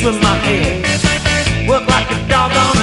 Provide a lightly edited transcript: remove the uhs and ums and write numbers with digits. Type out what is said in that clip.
with my head. Work like a dog on